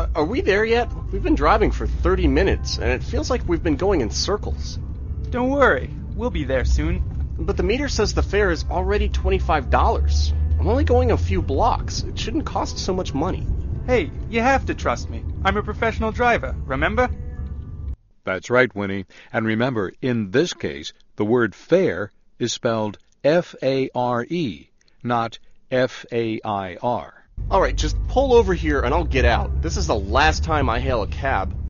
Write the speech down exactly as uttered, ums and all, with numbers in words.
Uh, are we there yet? We've been driving for thirty minutes, and it feels like we've been going in circles. Don't worry, we'll be there soon. But the meter says the fare is already twenty-five dollars. I'm only going a few blocks. It shouldn't cost so much money. Hey, you have to trust me. I'm a professional driver, remember? That's right, Winnie. And remember, in this case, the word fare is spelled F A R E, not F A I R. All right, just pull over here and I'll get out. This is the last time I hail a cab.